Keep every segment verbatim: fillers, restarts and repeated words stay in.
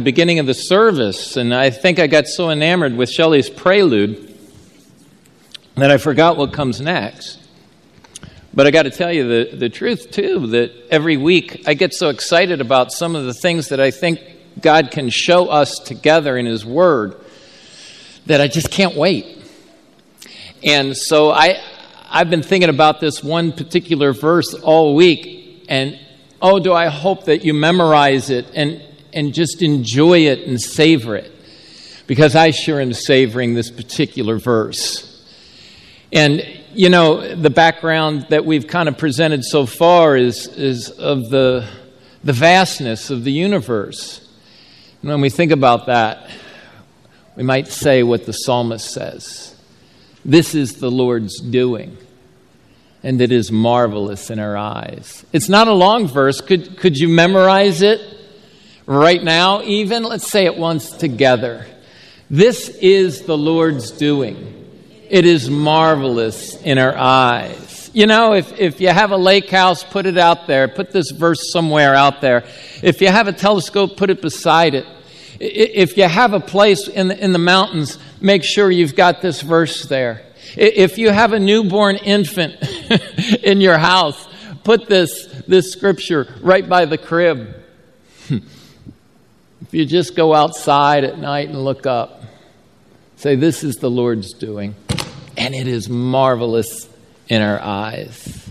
beginning of the service, and I think I got so enamored with Shelley's prelude that I forgot what comes next. But I got to tell you the, the truth, too, that every week I get so excited about some of the things that I think God can show us together in His Word that I just can't wait. And so I, I've been thinking about this one particular verse all week, and oh, do I hope that you memorize it and, and just enjoy it and savor it, because I sure am savoring this particular verse. And, you know, the background that we've kind of presented so far is, is of the, the vastness of the universe. And when we think about that, we might say what the psalmist says: "This is the Lord's doing, and it is marvelous in our eyes." It's not a long verse. Could, could you memorize it right now even? Let's say it once together. This is the Lord's doing. It is marvelous in our eyes. You know, if, if you have a lake house, put it out there. Put this verse somewhere out there. If you have a telescope, put it beside it. If you have a place in the, in the mountains, make sure you've got this verse there. If you have a newborn infant in your house, put this, this scripture right by the crib. If you just go outside at night and look up, say, "This is the Lord's doing, and it is marvelous in our eyes."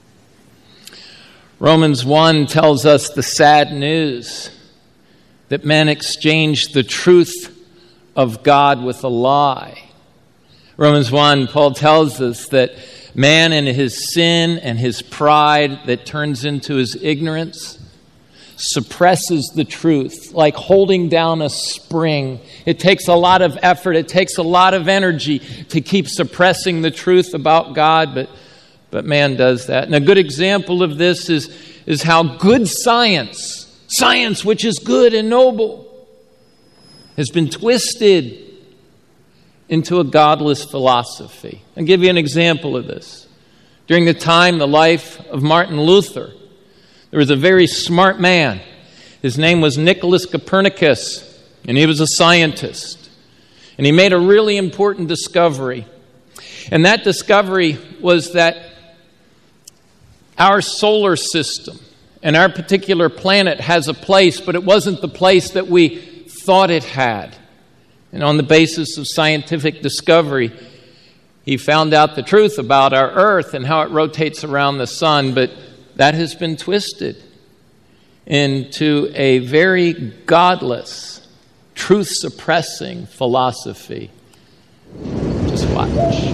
Romans one tells us the sad news that men exchange the truth of God with a lie. Romans one, Paul tells us that man in his sin and his pride that turns into his ignorance suppresses the truth, like holding down a spring. It takes a lot of effort, it takes a lot of energy to keep suppressing the truth about God, but, but man does that. And a good example of this is, is how good science, science which is good and noble, has been twisted into a godless philosophy. I'll give you an example of this. During the time, the life of Martin Luther, there was a very smart man. His name was Nicholas Copernicus, and he was a scientist. And he made a really important discovery. And that discovery was that our solar system and our particular planet has a place, but it wasn't the place that we thought it had. And on the basis of scientific discovery, he found out the truth about our Earth and how it rotates around the sun, but that has been twisted into a very godless, truth-suppressing philosophy. Just watch.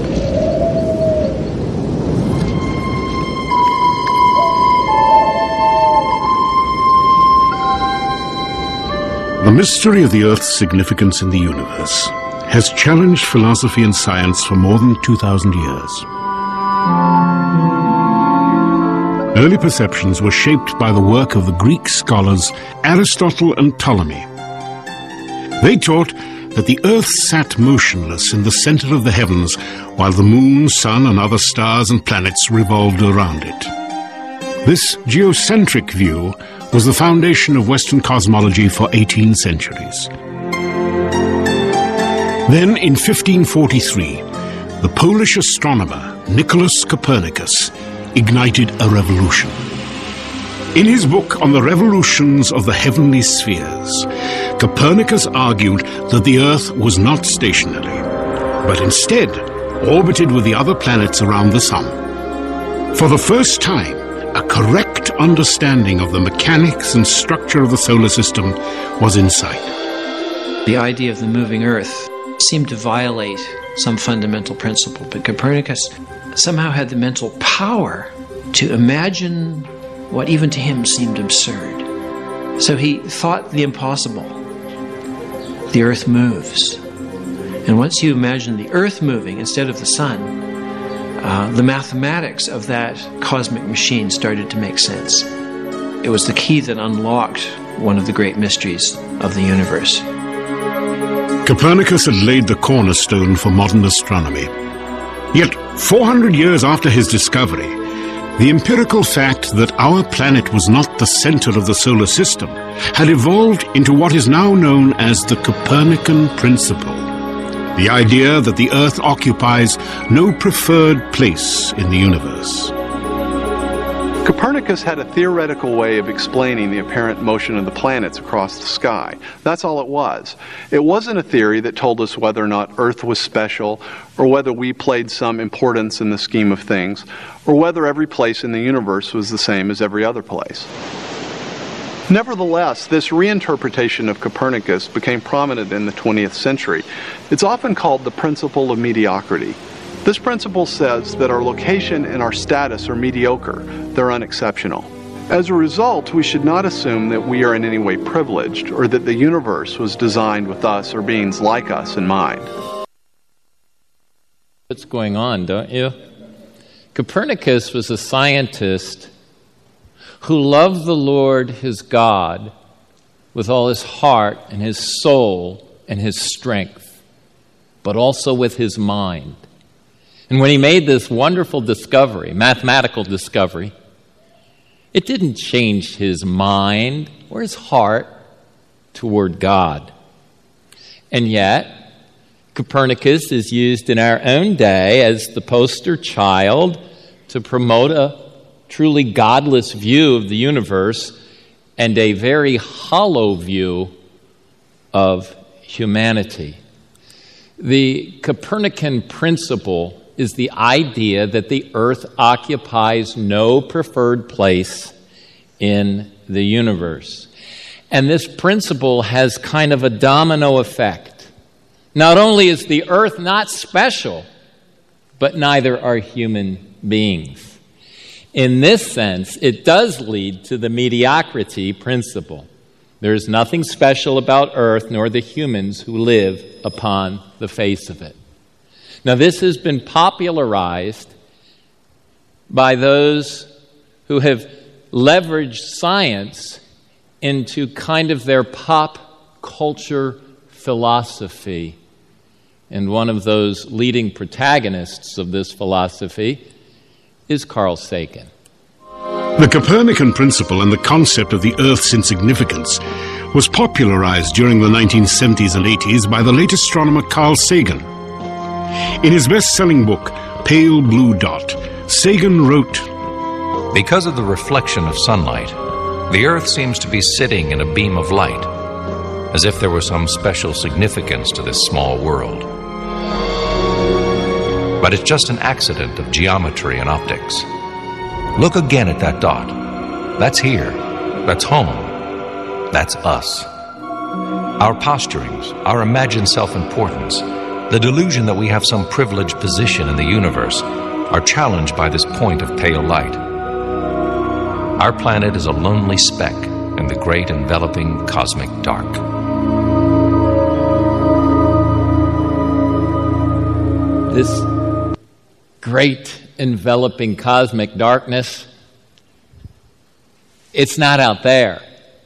The mystery of the Earth's significance in the universe has challenged philosophy and science for more than two thousand years. Early perceptions were shaped by the work of the Greek scholars Aristotle and Ptolemy. They taught that the Earth sat motionless in the center of the heavens while the moon, sun, and other stars and planets revolved around it. This geocentric view was the foundation of Western cosmology for eighteen centuries. Then, in fifteen forty-three, the Polish astronomer Nicholas Copernicus ignited a revolution. In his book on the revolutions of the heavenly spheres, Copernicus argued that the Earth was not stationary, but instead orbited with the other planets around the sun. For the first time, a correct understanding of the mechanics and structure of the solar system was in sight. The idea of the moving Earth seemed to violate some fundamental principle, but Copernicus somehow had the mental power to imagine what even to him seemed absurd. So he thought the impossible. The Earth moves. And once you imagine the Earth moving instead of the sun, uh, the mathematics of that cosmic machine started to make sense. It was the key that unlocked one of the great mysteries of the universe. Copernicus had laid the cornerstone for modern astronomy. Yet, four hundred years after his discovery, the empirical fact that our planet was not the center of the solar system had evolved into what is now known as the Copernican principle, the idea that the Earth occupies no preferred place in the universe. Copernicus had a theoretical way of explaining the apparent motion of the planets across the sky. That's all it was. It wasn't a theory that told us whether or not Earth was special, or whether we played some importance in the scheme of things, or whether every place in the universe was the same as every other place. Nevertheless, this reinterpretation of Copernicus became prominent in the twentieth century. It's often called the principle of mediocrity. This principle says that our location and our status are mediocre, they're unexceptional. As a result, we should not assume that we are in any way privileged, or that the universe was designed with us or beings like us in mind. What's going on, don't you? Copernicus was a scientist who loved the Lord his God with all his heart and his soul and his strength, but also with his mind. And when he made this wonderful discovery, mathematical discovery, it didn't change his mind or his heart toward God. And yet, Copernicus is used in our own day as the poster child to promote a truly godless view of the universe and a very hollow view of humanity. The Copernican principle is the idea that the Earth occupies no preferred place in the universe. And this principle has kind of a domino effect. Not only is the Earth not special, but neither are human beings. In this sense, it does lead to the mediocrity principle. There is nothing special about Earth nor the humans who live upon the face of it. Now, this has been popularized by those who have leveraged science into kind of their pop culture philosophy. And one of those leading protagonists of this philosophy is Carl Sagan. The Copernican principle and the concept of the Earth's insignificance was popularized during the nineteen seventies and eighties by the late astronomer Carl Sagan. In his best-selling book, Pale Blue Dot, Sagan wrote, "Because of the reflection of sunlight, the Earth seems to be sitting in a beam of light, as if there were some special significance to this small world. But it's just an accident of geometry and optics. Look again at that dot. That's here. That's home. That's us. Our posturings, our imagined self-importance, the delusion that we have some privileged position in the universe are challenged by this point of pale light. Our planet is a lonely speck in the great enveloping cosmic dark." This great enveloping cosmic darkness, it's not out there.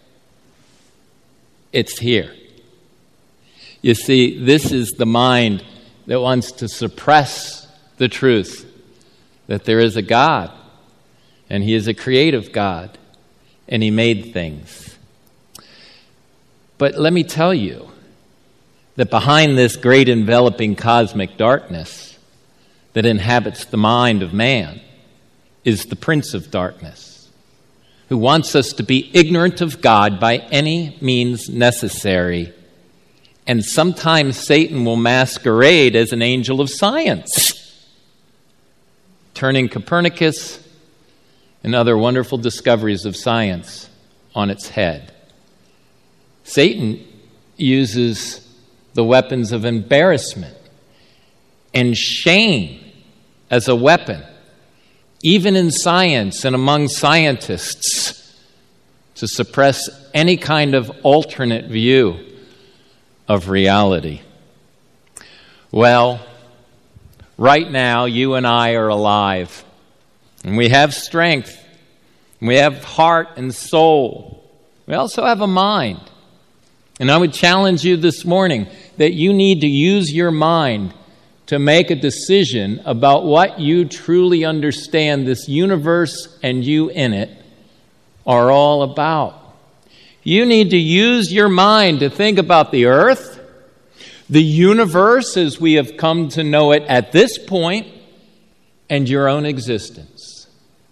It's here. You see, this is the mind that wants to suppress the truth that there is a God, and He is a creative God, and He made things. But let me tell you that behind this great enveloping cosmic darkness that inhabits the mind of man is the Prince of Darkness, who wants us to be ignorant of God by any means necessary. And sometimes Satan will masquerade as an angel of science, turning Copernicus and other wonderful discoveries of science on its head. Satan uses the weapons of embarrassment and shame as a weapon, even in science and among scientists, to suppress any kind of alternate view of reality. Well, right now, you and I are alive, and we have strength, and we have heart and soul. We also have a mind. And I would challenge you this morning that you need to use your mind to make a decision about what you truly understand this universe and you in it are all about. You need to use your mind to think about the earth, the universe as we have come to know it at this point, and your own existence.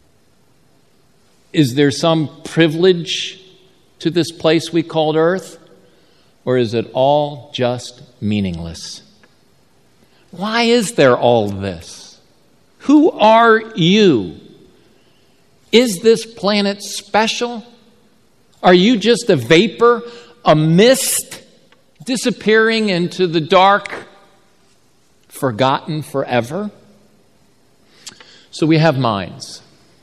Is there some privilege to this place we called earth? Or is it all just meaningless? Why is there all this? Who are you? Is this planet special? Are you just a vapor, a mist, disappearing into the dark, forgotten forever? So we have minds.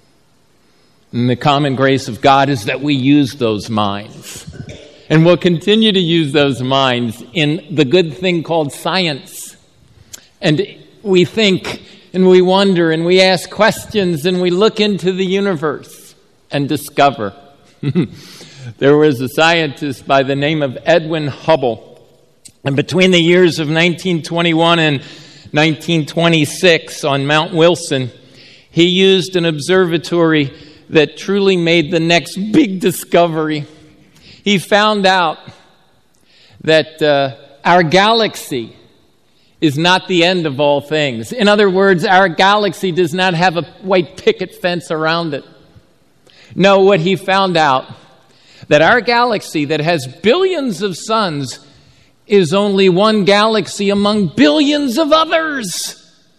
And the common grace of God is that we use those minds. And we'll continue to use those minds in the good thing called science. And we think and we wonder and we ask questions and we look into the universe and discover. There was a scientist by the name of Edwin Hubble. And between the years of nineteen twenty-one and nineteen twenty-six on Mount Wilson, he used an observatory that truly made the next big discovery. He found out that uh, our galaxy is not the end of all things. In other words, our galaxy does not have a white picket fence around it. No, what he found out, that our galaxy that has billions of suns is only one galaxy among billions of others.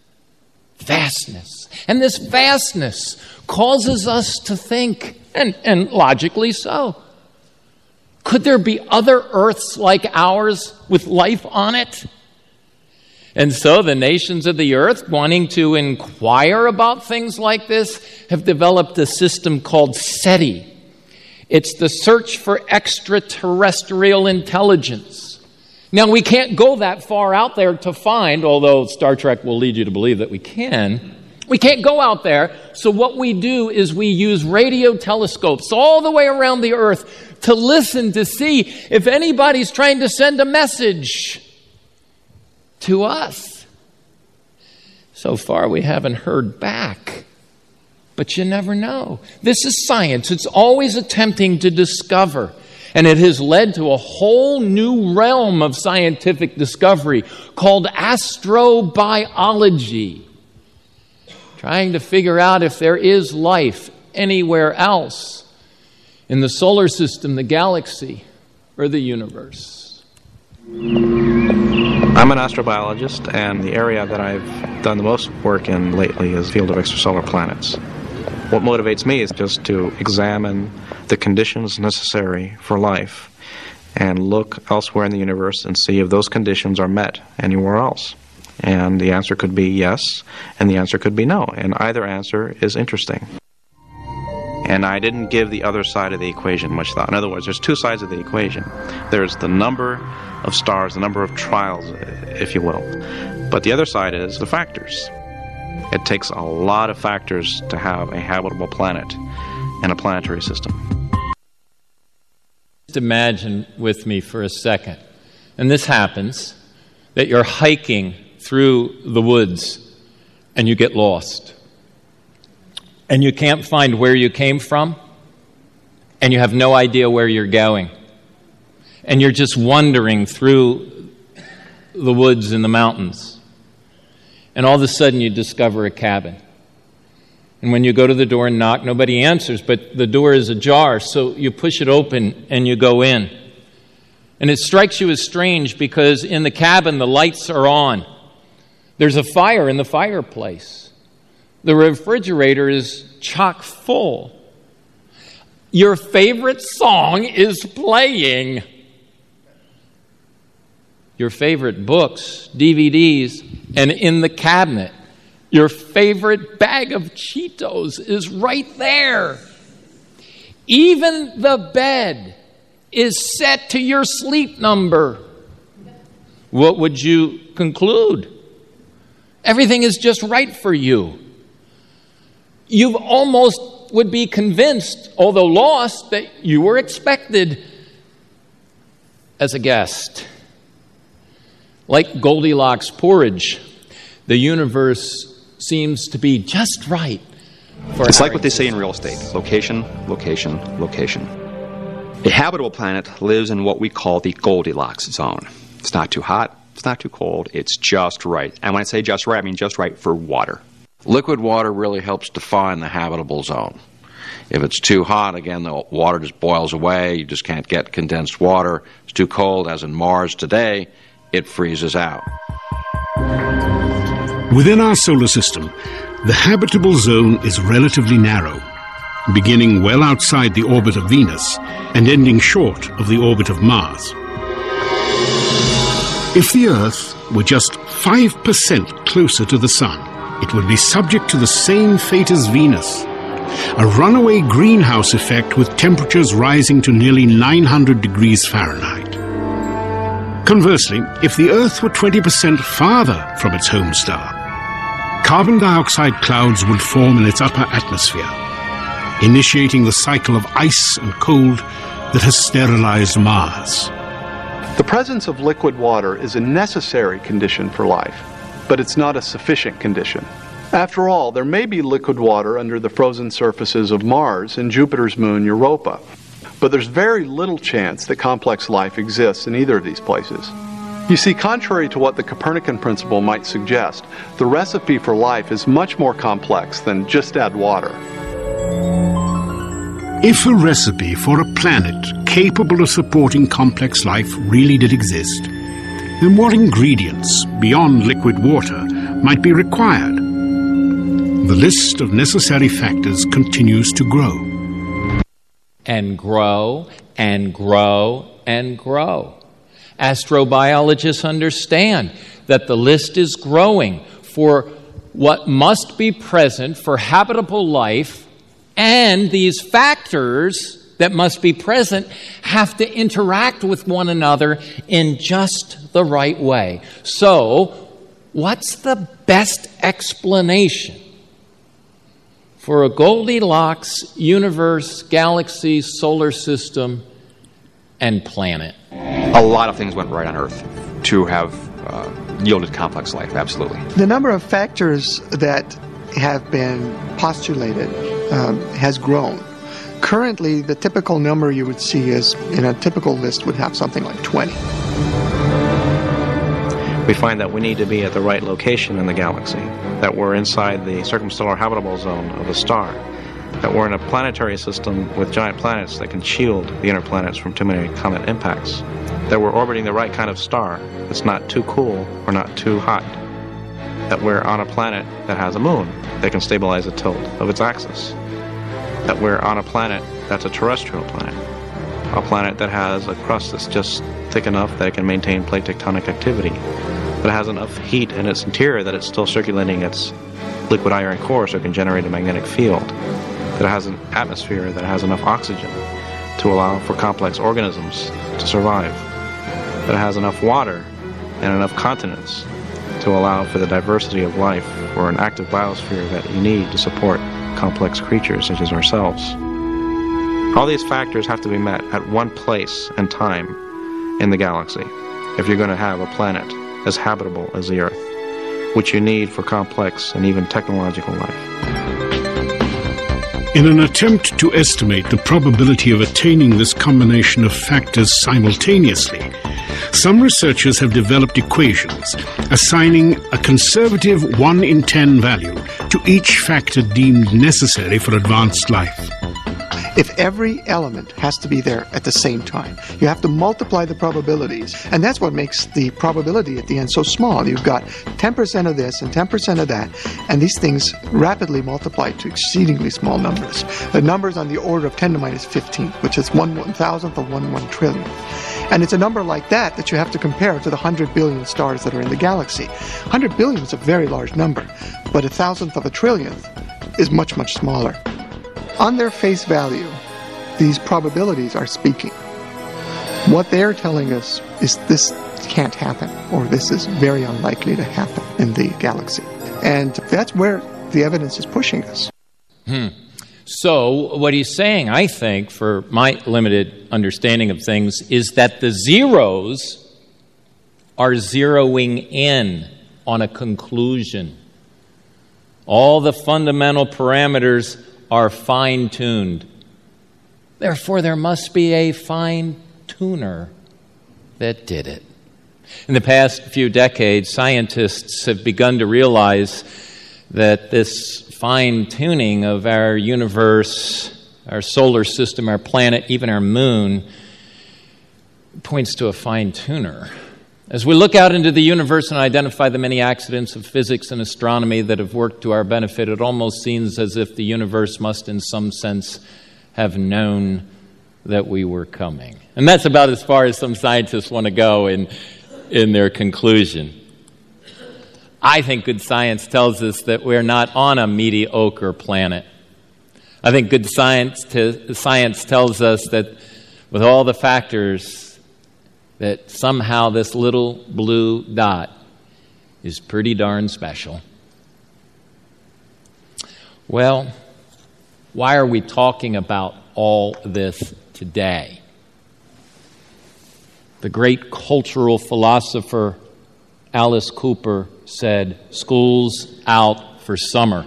Vastness. And this vastness causes us to think, and, and logically so. Could there be other Earths like ours with life on it? And so the nations of the earth, wanting to inquire about things like this, have developed a system called SETI. It's the search for extraterrestrial intelligence. Now, we can't go that far out there to find, although Star Trek will lead you to believe that we can. We can't go out there, so what we do is we use radio telescopes all the way around the earth to listen to see if anybody's trying to send a message to us. So far, we haven't heard back. But you never know. This is science. It's always attempting to discover. And it has led to a whole new realm of scientific discovery called astrobiology. Trying to figure out if there is life anywhere else in the solar system, the galaxy, or the universe. I'm an astrobiologist, and the area that I've done the most work in lately is the field of extrasolar planets. What motivates me is just to examine the conditions necessary for life and look elsewhere in the universe and see if those conditions are met anywhere else. And the answer could be yes, and the answer could be no, and either answer is interesting. And I didn't give the other side of the equation much thought. In other words, there's two sides of the equation. There's the number of stars, the number of trials, if you will. But the other side is the factors. It takes a lot of factors to have a habitable planet and a planetary system. Just imagine with me for a second, and this happens, that you're hiking through the woods and you get lost. And you can't find where you came from, and you have no idea where you're going. And you're just wandering through the woods and the mountains. And all of a sudden you discover a cabin. And when you go to the door and knock, nobody answers, but the door is ajar, so you push it open and you go in. And it strikes you as strange because in the cabin the lights are on. There's a fire in the fireplace. The refrigerator is chock full. Your favorite song is playing. Your favorite books, D V Ds, and in the cabinet, your favorite bag of Cheetos is right there. Even the bed is set to your sleep number. What would you conclude? Everything is just right for you. You almost would be convinced, although lost, that you were expected as a guest. Like Goldilocks porridge, the universe seems to be just right for It's like what they say in real estate. Location, location, location. A habitable planet lives in what we call the Goldilocks zone. It's not too hot, it's not too cold, it's just right. And when I say just right, I mean just right for water. Liquid water really helps define the habitable zone. If it's too hot, again, the water just boils away. You just can't get condensed water. It's too cold, as in Mars today, it freezes out. Within our solar system, the habitable zone is relatively narrow, beginning well outside the orbit of Venus and ending short of the orbit of Mars. If the Earth were just five percent closer to the Sun, it would be subject to the same fate as Venus, a runaway greenhouse effect with temperatures rising to nearly nine hundred degrees Fahrenheit. Conversely, if the Earth were twenty percent farther from its home star, carbon dioxide clouds would form in its upper atmosphere, initiating the cycle of ice and cold that has sterilized Mars. The presence of liquid water is a necessary condition for life, but it's not a sufficient condition. After all, there may be liquid water under the frozen surfaces of Mars and Jupiter's moon Europa, but there's very little chance that complex life exists in either of these places. You see, contrary to what the Copernican principle might suggest, the recipe for life is much more complex than just add water. If a recipe for a planet capable of supporting complex life really did exist, then what ingredients beyond liquid water might be required? The list of necessary factors continues to grow. And grow, and grow, and grow. Astrobiologists understand that the list is growing for what must be present for habitable life, and these factors that must be present have to interact with one another in just the right way. So, what's the best explanation for a Goldilocks universe, galaxy, solar system, and planet? A lot of things went right on Earth to have uh, yielded complex life, absolutely. The number of factors that have been postulated um, has grown. Currently, the typical number you would see is, in a typical list, would have something like twenty. We find that we need to be at the right location in the galaxy, that we're inside the circumstellar habitable zone of a star, that we're in a planetary system with giant planets that can shield the inner planets from too many comet impacts, that we're orbiting the right kind of star that's not too cool or not too hot, that we're on a planet that has a moon that can stabilize the tilt of its axis, that we're on a planet that's a terrestrial planet, a planet that has a crust that's just thick enough that it can maintain plate tectonic activity, that has enough heat in its interior that it's still circulating its liquid iron core so it can generate a magnetic field, that it has an atmosphere that has enough oxygen to allow for complex organisms to survive, that it has enough water and enough continents to allow for the diversity of life or an active biosphere that you need to support complex creatures such as ourselves. All these factors have to be met at one place and time in the galaxy if you're going to have a planet as habitable as the Earth, which you need for complex and even technological life. In an attempt to estimate the probability of attaining this combination of factors simultaneously, some researchers have developed equations assigning a conservative one in ten value to each factor deemed necessary for advanced life. If every element has to be there at the same time, you have to multiply the probabilities. And that's what makes the probability at the end so small. You've got ten percent of this and ten percent of that, and these things rapidly multiply to exceedingly small numbers. The numbers on the order of ten to the minus fifteen, which is one one thousandth of one one trillionth. And it's a number like that that you have to compare to the one hundred billion stars that are in the galaxy. one hundred billion is a very large number, but a thousandth of a trillionth is much, much smaller. On their face value, these probabilities are speaking. What they're telling us is this can't happen, or this is very unlikely to happen in the galaxy. And that's where the evidence is pushing us. Hmm. So what he's saying, I think, for my limited understanding of things, is that the zeros are zeroing in on a conclusion. All the fundamental parameters are fine-tuned. Therefore, there must be a fine-tuner that did it. In the past few decades, scientists have begun to realize that this fine-tuning of our universe, our solar system, our planet, even our moon, points to a fine-tuner. As we look out into the universe and identify the many accidents of physics and astronomy that have worked to our benefit, it almost seems as if the universe must, in some sense, have known that we were coming. And that's about as far as some scientists want to go in, in their conclusion. I think good science tells us that we're not on a mediocre planet. I think good science, t- science tells us that with all the factors, that somehow this little blue dot is pretty darn special. Well, why are we talking about all this today? The great cultural philosopher Alice Cooper said, "School's out for summer."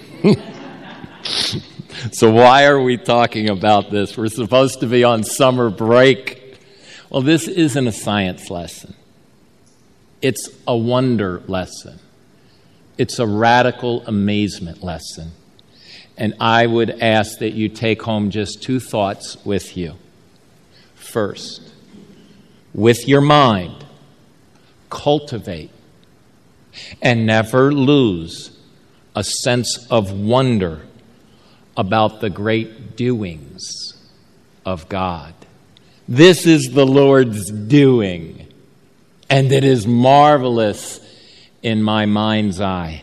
So why are we talking about this? We're supposed to be on summer break. Well, this isn't a science lesson. It's a wonder lesson. It's a radical amazement lesson. And I would ask that you take home just two thoughts with you. First, with your mind, cultivate and never lose a sense of wonder about the great doings of God. This is the Lord's doing, and it is marvelous in my mind's eye.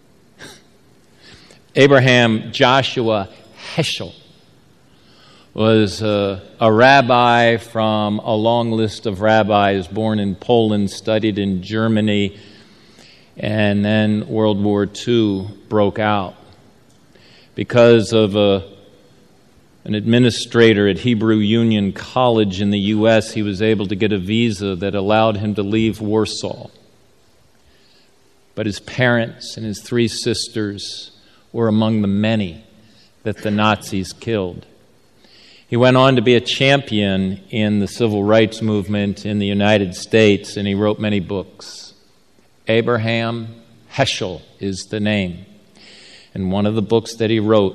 Abraham Joshua Heschel was a, a rabbi from a long list of rabbis, born in Poland, studied in Germany, and then World War Two broke out. Because of a, an administrator at Hebrew Union College in the U S, he was able to get a visa that allowed him to leave Warsaw. But his parents and his three sisters were among the many that the Nazis killed. He went on to be a champion in the civil rights movement in the United States, and he wrote many books. Abraham Heschel is the name. And one of the books that he wrote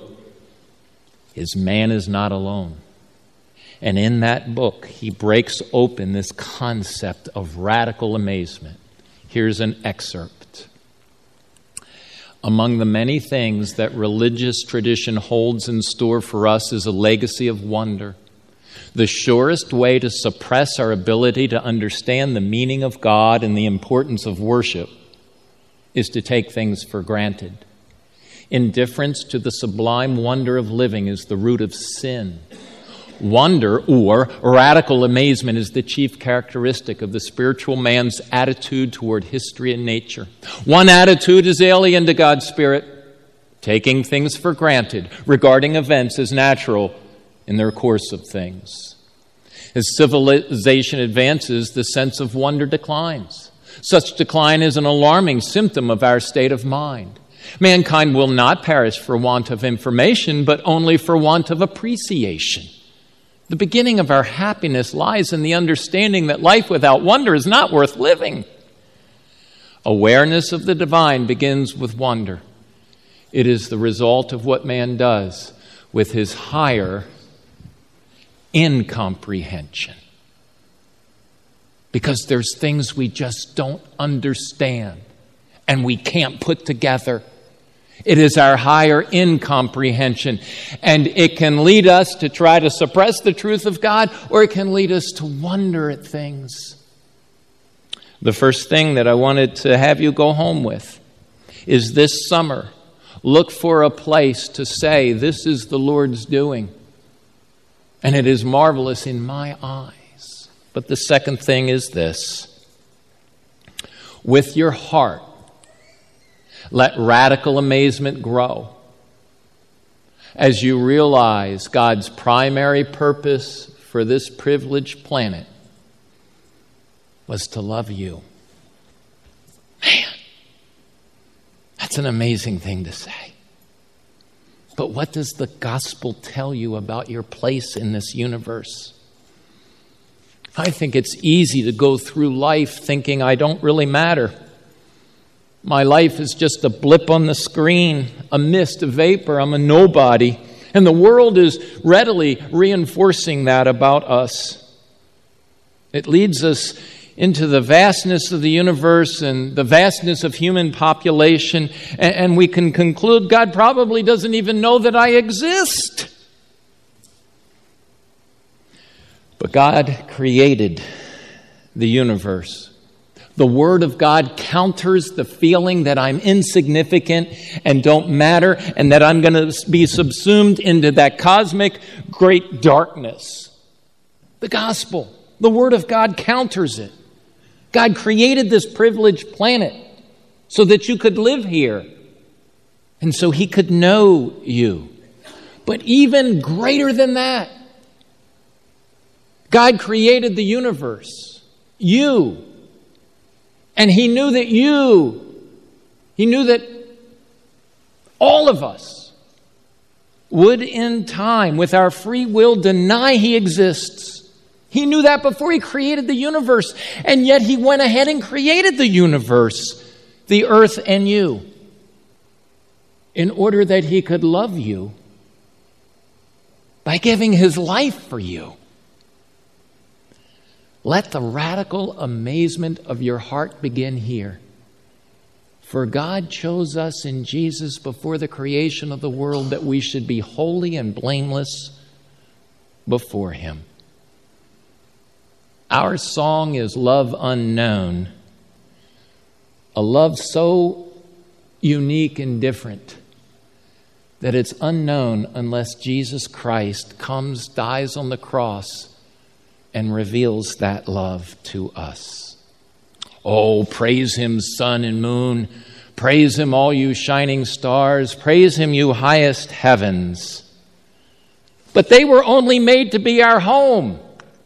is Man is Not Alone. And in that book, he breaks open this concept of radical amazement. Here's an excerpt. Among the many things that religious tradition holds in store for us is a legacy of wonder. The surest way to suppress our ability to understand the meaning of God and the importance of worship is to take things for granted. Indifference to the sublime wonder of living is the root of sin. Wonder, or radical amazement, is the chief characteristic of the spiritual man's attitude toward history and nature. One attitude is alien to God's Spirit, taking things for granted, regarding events as natural in their course of things. As civilization advances, the sense of wonder declines. Such decline is an alarming symptom of our state of mind. Mankind will not perish for want of information, but only for want of appreciation. The beginning of our happiness lies in the understanding that life without wonder is not worth living. Awareness of the divine begins with wonder. It is the result of what man does with his higher incomprehension. Because there's things we just don't understand and we can't put together. It is our higher incomprehension, and it can lead us to try to suppress the truth of God, or it can lead us to wonder at things. The first thing that I wanted to have you go home with is this summer, look for a place to say, this is the Lord's doing, and it is marvelous in my eyes. But the second thing is this: with your heart, let radical amazement grow as you realize God's primary purpose for this privileged planet was to love you. Man, that's an amazing thing to say. But what does the gospel tell you about your place in this universe? I think it's easy to go through life thinking I don't really matter. My life is just a blip on the screen, a mist, a vapor. I'm a nobody. And the world is readily reinforcing that about us. It leads us into the vastness of the universe and the vastness of human population, and we can conclude God probably doesn't even know that I exist. But God created the universe. The Word of God counters the feeling that I'm insignificant and don't matter and that I'm going to be subsumed into that cosmic great darkness. The gospel, the Word of God counters it. God created this privileged planet so that you could live here and so He could know you. But even greater than that, God created the universe, you. And He knew that you, He knew that all of us would in time, with our free will, deny He exists. He knew that before He created the universe. And yet He went ahead and created the universe, the earth and you, in order that He could love you by giving His life for you. Let the radical amazement of your heart begin here. For God chose us in Jesus before the creation of the world that we should be holy and blameless before Him. Our song is Love Unknown, a love so unique and different that it's unknown unless Jesus Christ comes, dies on the cross, and reveals that love to us. Oh, praise Him, sun and moon. Praise Him, all you shining stars. Praise Him, you highest heavens. But they were only made to be our home.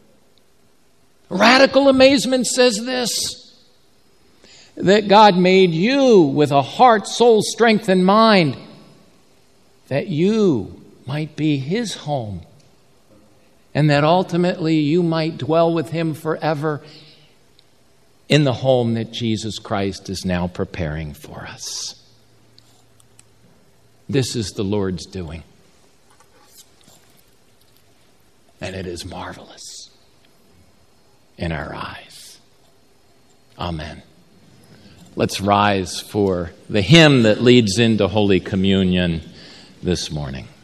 Radical amazement says this, that God made you with a heart, soul, strength, and mind, that you might be His home, and that ultimately you might dwell with Him forever in the home that Jesus Christ is now preparing for us. This is the Lord's doing, and it is marvelous in our eyes. Amen. Let's rise for the hymn that leads into Holy Communion this morning.